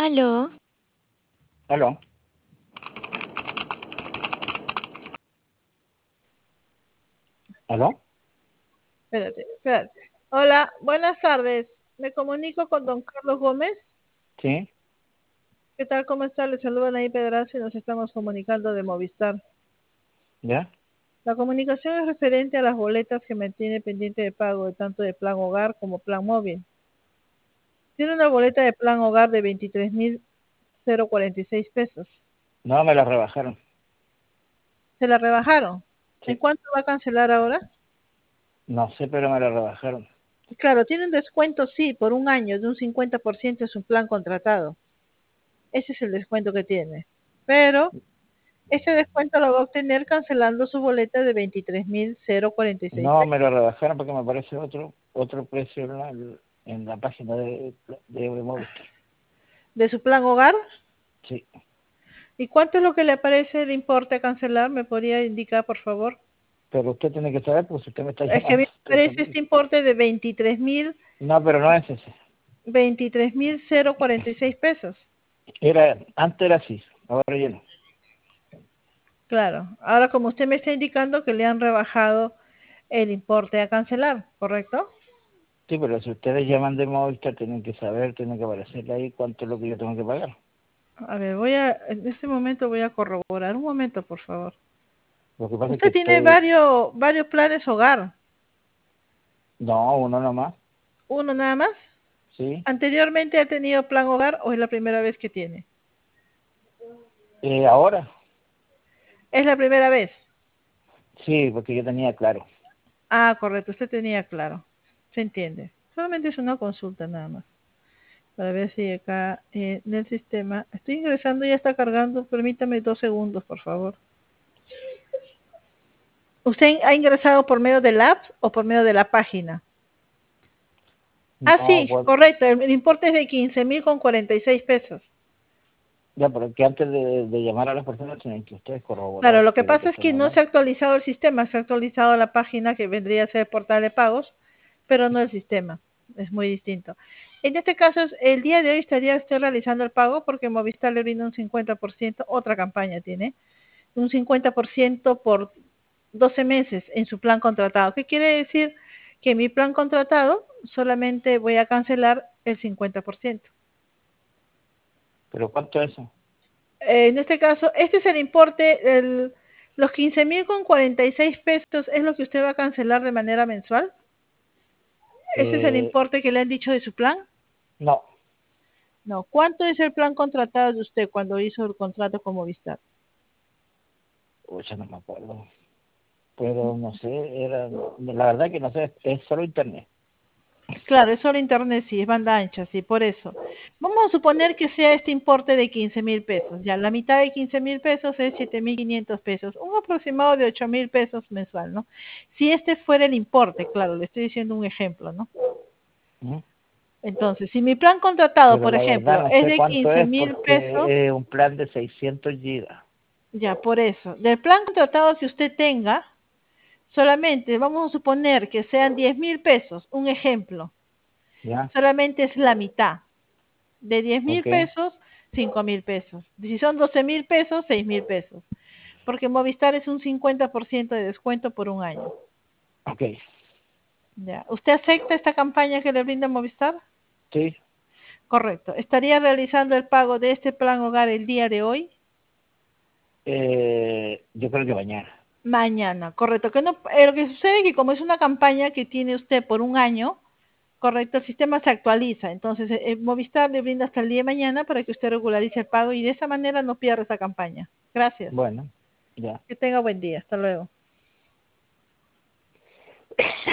Aló, Aló, aló, Espérate. Hola, buenas tardes. Me comunico con don Carlos Gómez. sí, ¿Qué tal? ¿Cómo está? Le saludan ahí Pedraza y nos estamos comunicando de Movistar. ya, La comunicación es referente a las boletas que me tiene pendiente de pago, de tanto de plan hogar como plan móvil. Tiene una boleta de plan hogar de 23.046 pesos. no me la rebajaron, ¿Se la rebajaron? ¿En sí, cuánto va a cancelar ahora? no sé, pero me la rebajaron, Claro, tiene un descuento, sí, por un año de un 50% en su plan contratado. Ese es el descuento que tiene. Pero ese descuento lo va a obtener cancelando su boleta de 23.046 no me pesos. la rebajaron porque me aparece otro precio en la página de Movistar, ¿De su plan hogar? sí, ¿Y cuánto es lo que le aparece el importe a cancelar? ¿Me podría indicar, por favor? pero usted tiene que saber, pues usted me está Es que a mí llamando, me usted aparece también. este importe de 23.000, No, pero no es ese, 23.046 pesos. antes era así, ahora ya no. Claro. Ahora, como usted me está indicando que le han rebajado el importe a cancelar, ¿correcto? Sí, pero si ustedes llaman de Movistar, tienen que saber, tienen que aparecerle ahí cuánto es lo que yo tengo que pagar. A ver, en este momento voy a corroborar. Un momento, por favor. Lo que pasa es que Usted tiene estoy, varios planes hogar. no, uno nomás, ¿Uno nada más? sí, ¿Anteriormente ha tenido plan hogar o es la primera vez que tiene? ahora, Es la primera vez. sí, porque yo tenía claro. Ah, correcto, usted tenía claro. Se entiende. Solamente es una consulta nada más. Para ver si acá en el sistema. Estoy ingresando, ya está cargando. Permítame 2 segundos, por favor. ¿Usted ha ingresado por medio del app o por medio de la página? Ah, No, sí, correcto. El importe es de 15.046 pesos. ya, pero que antes de llamar a las personas tienen que ustedes Claro, corroborar lo que qué es lo que pasa es están que no se hablando. ha actualizado el sistema, se ha actualizado la página que vendría a ser el portal de pagos, pero no el sistema. Es muy distinto. En este caso, el día de hoy estaría usted realizando el pago porque Movistar le brinda un 50%, otra campaña tiene, un 50% por 12 meses en su plan contratado. ¿Qué quiere decir? Que mi plan contratado solamente voy a cancelar el 50%. ¿Pero cuánto es eso? En este caso, este es el importe, los 15.046 pesos es lo que usted va a cancelar de manera mensual. ¿Ese es el Eh, importe que le han dicho de su plan? no, No. ¿Cuánto es el plan contratado de usted cuando hizo el contrato con Movistar? ya no me acuerdo. Pero no sé, la verdad que no sé, es solo internet. Claro, es solo internet, sí, es banda ancha, sí, por eso. Vamos a suponer que sea este importe de 15.000 pesos. Ya, la mitad de 15.000 pesos es 7.500 pesos, un aproximado de 8.000 pesos mensual, ¿no? Si este fuera el importe, claro, le estoy diciendo un ejemplo, ¿no? ¿Mm? Entonces, si mi plan contratado, Pero por la verdad ejemplo, no es sé de cuánto quince es mil pesos, porque es un plan de 600 gigas. ya por eso, del plan contratado que usted tenga, solamente vamos a suponer que sean 10.000 pesos, un ejemplo, ¿Ya? solamente es la mitad. De 10.000 Ok, pesos, 5.000 pesos. Si son 12.000 pesos, 6.000 pesos. Porque Movistar es un 50% de descuento por un año. ok. Ya. ¿Usted acepta esta campaña que le brinda Movistar? Sí, Correcto. ¿Estaría realizando el pago de este plan hogar el día de hoy? yo creo que mañana. Mañana, correcto. Que no, lo que sucede es que como es una campaña que tiene usted por un año, correcto, el sistema se actualiza. Entonces, Movistar le brinda hasta el día de mañana para que usted regularice el pago y de esa manera no pierda esa campaña. Gracias. Bueno, ya. Que tenga buen día. Hasta luego.